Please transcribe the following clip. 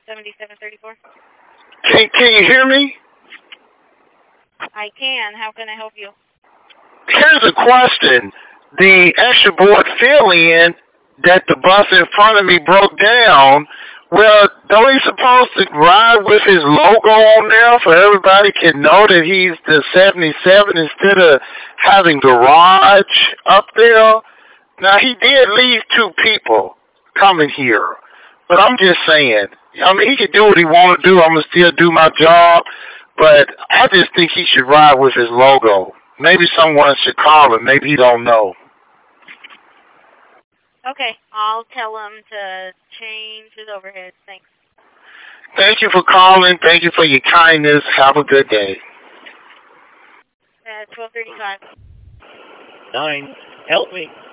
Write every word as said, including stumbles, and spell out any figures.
seventy-seven thirty-four. Can, can you hear me? I can. How can I help you? Here's a question. The extra board fill-in that the bus in front of me broke down, well, don't he supposed to ride with his logo on there so everybody can know that he's the seventy-seven instead of having garage up there? Now, he did leave two people coming here, but I'm just saying, I mean, he can do what he want to do. I'm going to still do my job, but I just think he should ride with his logo. Maybe someone should call him. Maybe he don't know. Okay, I'll tell him to change his overhead. Thanks. Thank you for calling. Thank you for your kindness. Have a good day. Uh, twelve thirty-five. Nine. Help me.